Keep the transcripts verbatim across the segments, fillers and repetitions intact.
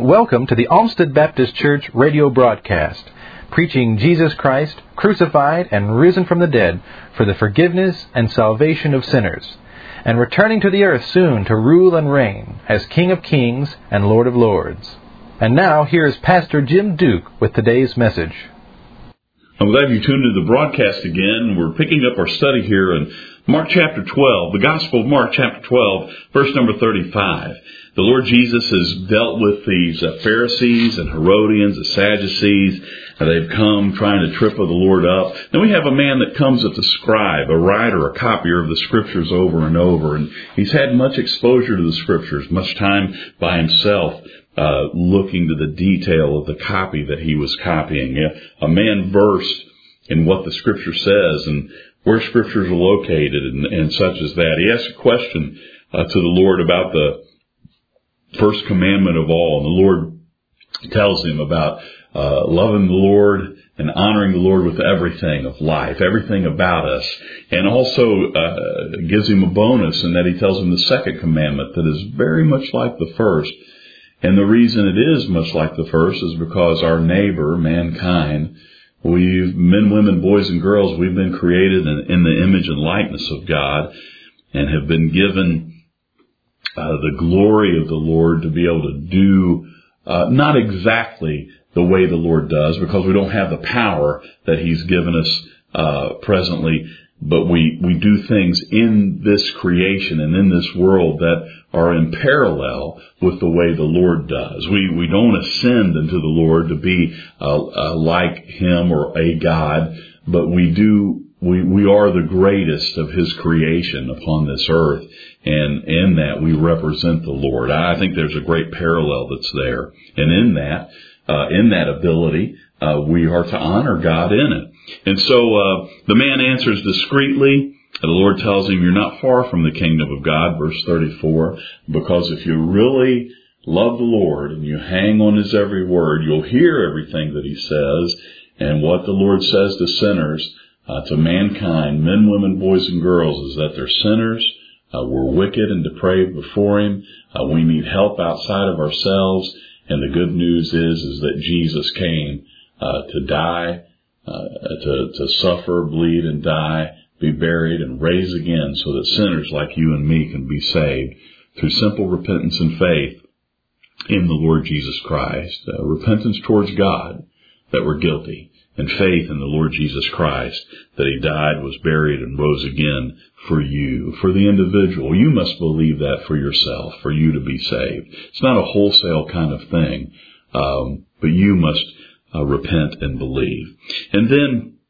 and welcome to the Olmsted Baptist Church radio broadcast, preaching Jesus Christ, crucified and risen from the dead for the forgiveness and salvation of sinners, and returning to the earth soon to rule and reign as King of Kings and Lord of Lords. And now, here is Pastor Jim Duke with today's message. I'm glad you tuned into the broadcast again. We're picking up our study here in Mark chapter twelve, the Gospel of Mark chapter twelve, verse number thirty-five. The Lord Jesus has dealt with these uh, Pharisees and Herodians, the Sadducees. Uh, they've come trying to trip of the Lord up. Then we have a man that comes as a scribe, a writer, a copier of the Scriptures over and over. And he's had much exposure to the Scriptures, much time by himself. Uh, looking to the detail of the copy that he was copying. Yeah, a man versed in what the Scripture says and where Scriptures are located and, and such as that. He asked a question uh, to the Lord about the first commandment of all. And the Lord tells him about uh, loving the Lord and honoring the Lord with everything of life, everything about us. And also uh, gives him a bonus in that he tells him the second commandment that is very much like the first. And the reason it is much like the first is because our neighbor, mankind, we've, men, women, boys, and girls, we've been created in, in the image and likeness of God and have been given uh, the glory of the Lord to be able to do uh, not exactly the way the Lord does, because we don't have the power that He's given us uh, presently. But we, we do things in this creation and in this world that are in parallel with the way the Lord does. We, we don't ascend into the Lord to be uh, uh, like Him or a God, but we do, we, we are the greatest of His creation upon this earth. And in that we represent the Lord. I think there's a great parallel that's there. And in that, uh, in that ability, uh, we are to honor God in it. And so uh the man answers discreetly. The Lord tells him, you're not far from the kingdom of God, verse thirty-four, because if you really love the Lord and you hang on His every word, you'll hear everything that He says. And what the Lord says to sinners, uh, to mankind, men, women, boys, and girls, is that they're sinners. Uh, we're wicked and depraved before Him. Uh, we need help outside of ourselves. And the good news is, is that Jesus came uh, to die, Uh, to, to suffer, bleed, and die, be buried, and raise again so that sinners like you and me can be saved through simple repentance and faith in the Lord Jesus Christ. Uh, repentance towards God that we're guilty, and faith in the Lord Jesus Christ that He died, was buried, and rose again for you, for the individual. You must believe that for yourself, for you to be saved. It's not a wholesale kind of thing, um, but you must Uh, repent and believe. And then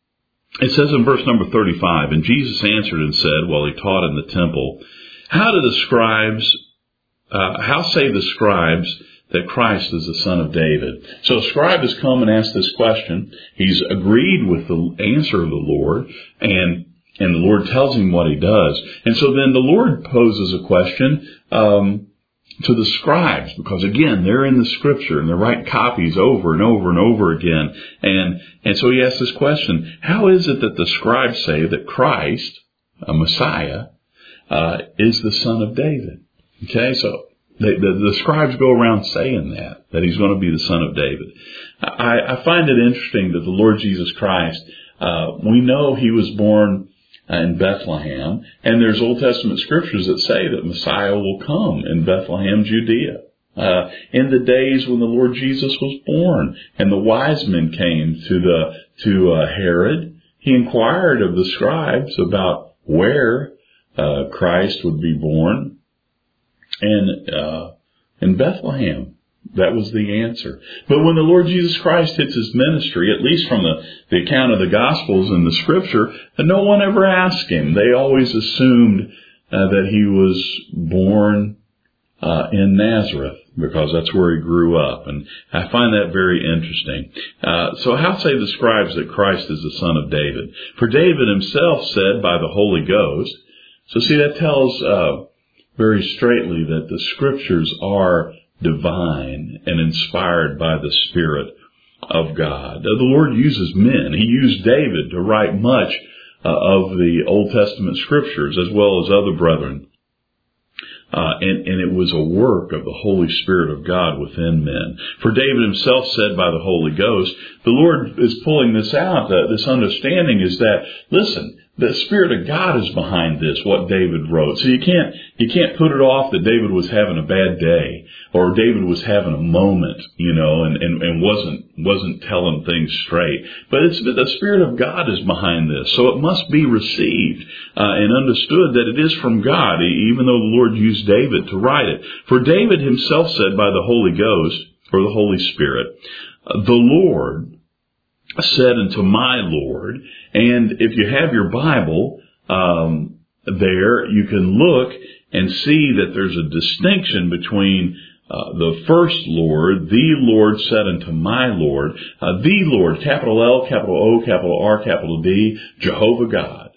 it says in verse number thirty-five, and Jesus answered and said, while He taught in the temple, how do the scribes, uh, how say the scribes that Christ is the son of David? So a scribe has come and asked this question. He's agreed with the answer of the Lord, and and the Lord tells him what He does. And so then the Lord poses a question, um, to the scribes, because again, they're in the Scripture and they're writing copies over and over and over again. And, and so He asks this question, how is it that the scribes say that Christ, a Messiah, uh, is the son of David? Okay, so they, the, the scribes go around saying that, that He's going to be the son of David. I, I find it interesting that the Lord Jesus Christ, uh, we know He was born in Bethlehem, and there's Old Testament scriptures that say that Messiah will come in Bethlehem, Judea. Uh, in the days when the Lord Jesus was born, and the wise men came to the to uh, Herod, he inquired of the scribes about where uh, Christ would be born, and uh, in Bethlehem. That was the answer. But when the Lord Jesus Christ hits His ministry, at least from the, the account of the Gospels and the Scripture, no one ever asked Him. They always assumed uh, that He was born uh, in Nazareth, because that's where He grew up. And I find that very interesting. Uh, so how say the scribes that Christ is the son of David? For David himself said by the Holy Ghost. So see, that tells uh, very straightly that the Scriptures are divine and inspired by the Spirit of God. The Lord uses men. He used David to write much uh, of the Old Testament Scriptures, as well as other brethren Uh, and, and it was a work of the Holy Spirit of God within men. For David himself said by the Holy Ghost, the Lord is pulling this out. Uh, this understanding is that, listen, the Spirit of God is behind this, what David wrote. So you can't, you can't put it off that David was having a bad day, or David was having a moment, you know, and, and, and wasn't, wasn't telling things straight. But it's, the Spirit of God is behind this. So it must be received, uh, and understood that it is from God, even though the Lord used David to write it. For David himself said by the Holy Ghost, or the Holy Spirit, the Lord said unto my Lord. And if you have your Bible um, there, you can look and see that there's a distinction between uh, the first Lord, the Lord said unto my Lord, uh, the Lord, capital L, capital O, capital R, capital D, Jehovah God.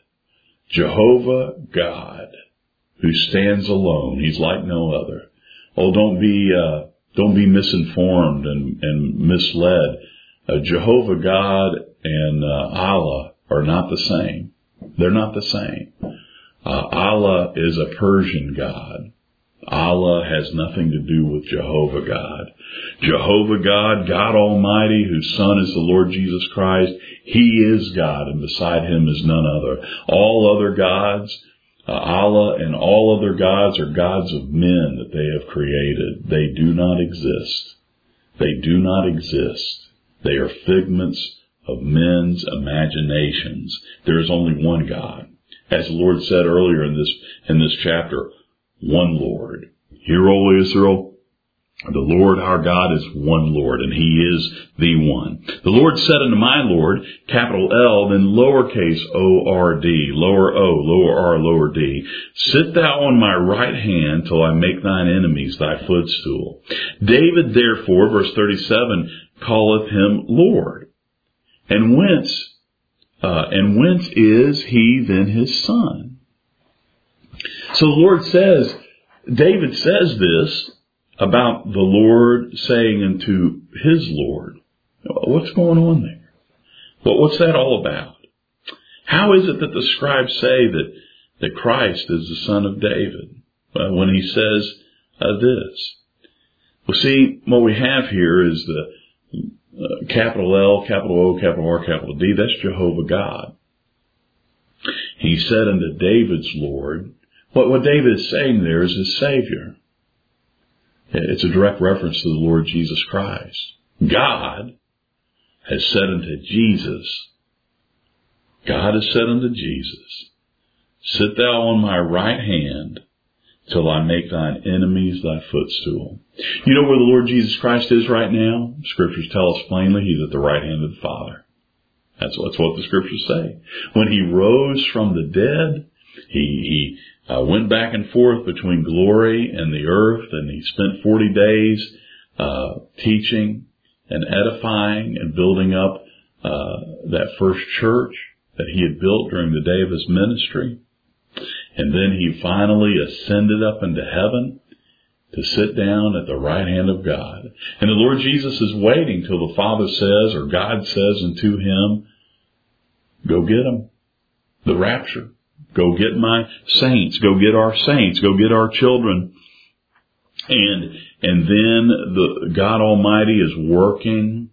Jehovah God, who stands alone. He's like no other. Oh, don't be uh, don't be misinformed and, and misled. Uh, Jehovah God and uh, Allah are not the same. They're not the same. Uh, Allah is a Persian God. Allah has nothing to do with Jehovah God. Jehovah God, God Almighty, whose Son is the Lord Jesus Christ, He is God, and beside Him is none other. All other gods, uh, Allah and all other gods are gods of men that they have created. They do not exist. They do not exist. They are figments of men's imaginations. There is only one God. As the Lord said earlier in this, in this chapter, one Lord. Hear, O Israel, the Lord our God is one Lord, and He is the one. The Lord said unto my Lord, capital L, then lowercase O R D, lower O, lower R, lower D, sit thou on my right hand till I make thine enemies thy footstool. David therefore, verse thirty-seven, calleth him Lord. And whence, uh, and whence is he then his son? So the Lord says, David says this about the Lord saying unto his Lord. What's going on there? Well, what's that all about? How is it that the scribes say that, that Christ is the son of David? Well, when he says uh, this. Well, see, what we have here is the Uh, capital L, capital O, capital R, capital D, that's Jehovah God. He said unto David's Lord, what, what David is saying there is his Savior. It's a direct reference to the Lord Jesus Christ. God has said unto Jesus, God has said unto Jesus, sit thou on my right hand till I make thine enemies thy footstool. You know where the Lord Jesus Christ is right now? Scriptures tell us plainly He's at the right hand of the Father. That's, that's what the Scriptures say. When He rose from the dead, He, he uh, went back and forth between glory and the earth, and He spent forty days uh, teaching and edifying and building up uh, that first church that He had built during the day of His ministry. And then He finally ascended up into heaven to sit down at the right hand of God. And the Lord Jesus is waiting till the Father says, or God says unto Him, go get them. The rapture. Go get my saints. Go get our saints. Go get our children. And, and then the God Almighty is working,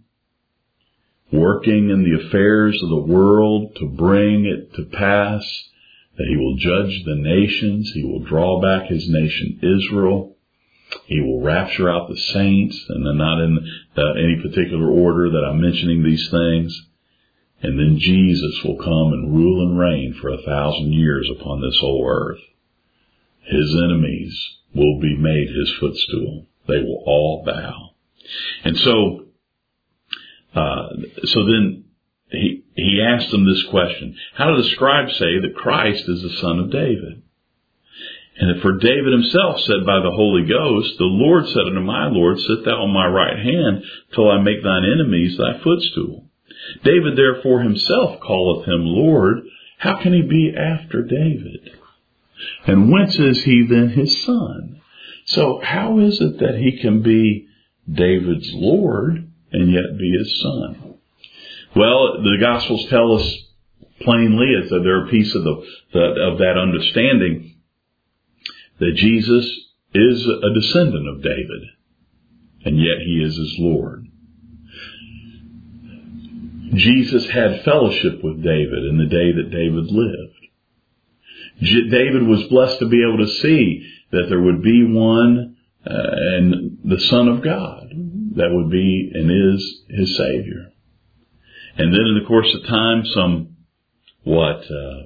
working in the affairs of the world to bring it to pass that He will judge the nations. He will draw back His nation Israel. He will rapture out the saints, and then not in uh, any particular order that I'm mentioning these things. And then Jesus will come and rule and reign for a thousand years upon this whole earth. His enemies will be made His footstool. They will all bow. And so, uh, so then he, he asked them this question. How do the scribes say that Christ is the son of David? And for David himself said by the Holy Ghost, the Lord said unto my Lord, sit thou on my right hand till I make thine enemies thy footstool. David therefore himself calleth him Lord. How can he be after David? And whence is he then his son? So how is it that he can be David's Lord and yet be his son? Well, the Gospels tell us plainly, as they're a piece of the, the of that understanding, that Jesus is a descendant of David, and yet he is his Lord. Jesus had fellowship with David in the day that David lived. David was blessed to be able to see that there would be one uh, and the Son of God that would be and is his Savior. And then in the course of time, some, what, uh,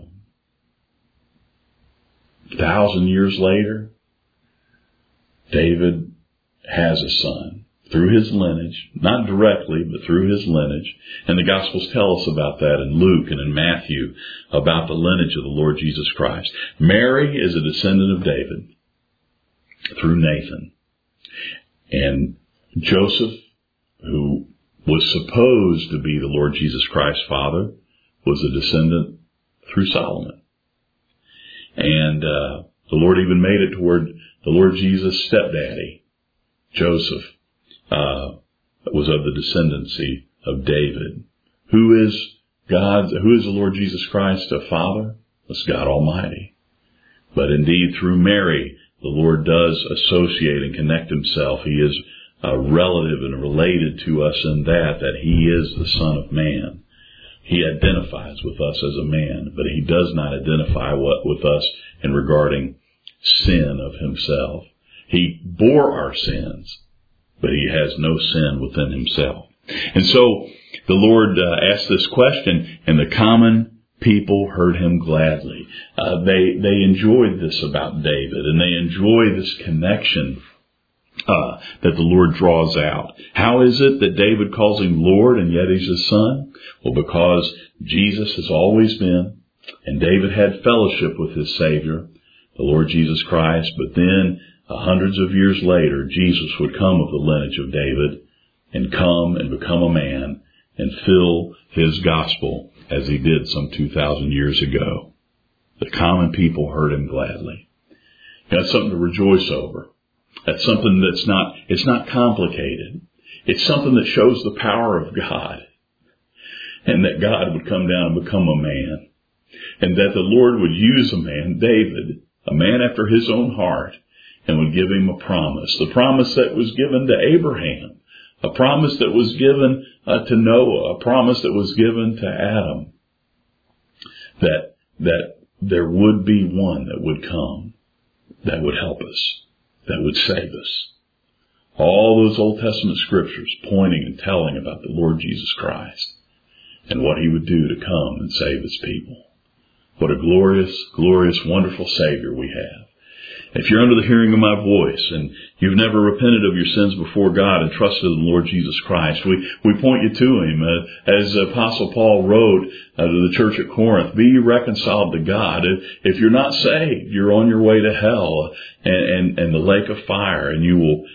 thousand years later, David has a son. Through his lineage, not directly, but through his lineage. And the Gospels tell us about that in Luke and in Matthew, about the lineage of the Lord Jesus Christ. Mary is a descendant of David through Nathan. And Joseph, who was supposed to be the Lord Jesus Christ's father, was a descendant through Solomon. And uh, the Lord even made it toward the Lord Jesus' stepdaddy, Joseph. Uh, was of the descendancy of David. Who is God? Who is the Lord Jesus Christ, a Father? It's God Almighty. But indeed, through Mary, the Lord does associate and connect himself. He is a relative and related to us in that, that he is the Son of Man. He identifies with us as a man, but he does not identify with us in regarding sin of himself. He bore our sins, but he has no sin within himself. And so the Lord uh, asked this question, and the common people heard him gladly. Uh, they they enjoyed this about David, and they enjoy this connection uh, that the Lord draws out. How is it that David calls him Lord, and yet he's his son? Well, because Jesus has always been, and David had fellowship with his Savior, the Lord Jesus Christ, but then Uh, hundreds of years later, Jesus would come of the lineage of David and come and become a man and fill his gospel as he did some two thousand years ago. The common people heard him gladly. That's something to rejoice over. That's something that's not, it's not complicated. It's something that shows the power of God, and that God would come down and become a man, and that the Lord would use a man, David, a man after his own heart, and would give him a promise. The promise that was given to Abraham. A promise that was given uh, to Noah. A promise that was given to Adam. That, that there would be one that would come. That would help us. That would save us. All those Old Testament scriptures pointing and telling about the Lord Jesus Christ. And what he would do to come and save his people. What a glorious, glorious, wonderful Savior we have. If you're under the hearing of my voice and you've never repented of your sins before God and trusted in the Lord Jesus Christ, we, we point you to him. Uh, as Apostle Paul wrote uh, to the church at Corinth, be reconciled to God. If, if you're not saved, you're on your way to hell and, and, and the lake of fire, and you will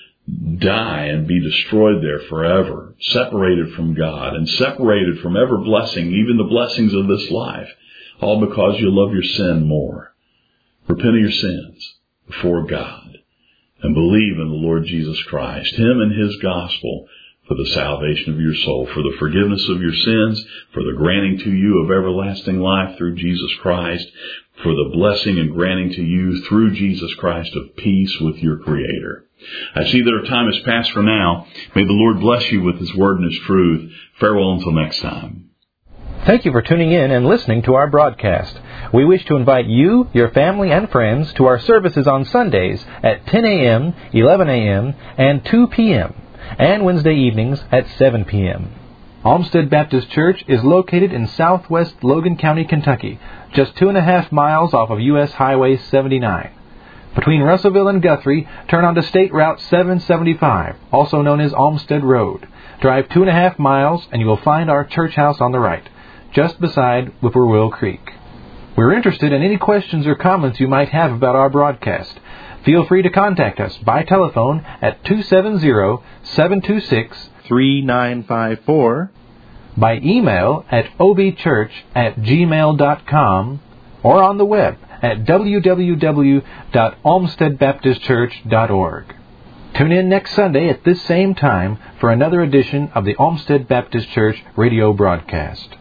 die and be destroyed there forever, separated from God and separated from every blessing, even the blessings of this life, all because you love your sin more. Repent of your sins before God and believe in the Lord Jesus Christ, him and his gospel, for the salvation of your soul, for the forgiveness of your sins, for the granting to you of everlasting life through Jesus Christ, for the blessing and granting to you through Jesus Christ of peace with your Creator. I see that our time has passed for now. May the Lord bless you with his word and his truth. Farewell until next time. Thank you for tuning in and listening to our broadcast. We wish to invite you, your family, and friends to our services on Sundays at ten a.m., eleven a.m., and two p.m., and Wednesday evenings at seven p.m. Olmsted Baptist Church is located in southwest Logan County, Kentucky, just two and a half miles off of U S Highway seventy-nine. Between Russellville and Guthrie, turn onto State Route seven seventy-five, also known as Olmsted Road. Drive two and a half miles and you will find our church house on the right, just beside Whippoorwill Creek. We're interested in any questions or comments you might have about our broadcast. Feel free to contact us by telephone at two seven zero, seven two six, three nine five four, by email at obchurch at gmail dot com, or on the web at w w w dot olmsted baptist church dot org. Tune in next Sunday at this same time for another edition of the Olmsted Baptist Church radio broadcast.